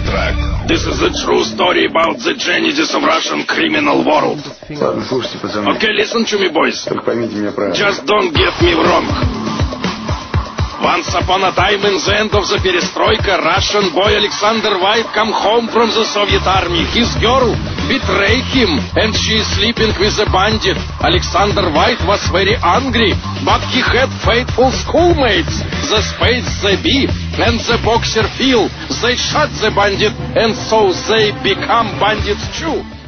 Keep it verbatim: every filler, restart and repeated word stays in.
track. This is a true story about the genesis of Russian criminal world. Ладно, слушайте, пацаны. Okay, listen to me, boys. Только поймите меня правильно. Just don't get me wrong. Once upon a time, in the end of the perestroika, Russian boy Alexander White come home from the Soviet army. His girl betrayed him, and she is sleeping with a bandit. Alexander White was very angry, but he had faithful schoolmates. The Spades, the Bee, and the boxer Phil. They shot the bandit, and so they become bandits too.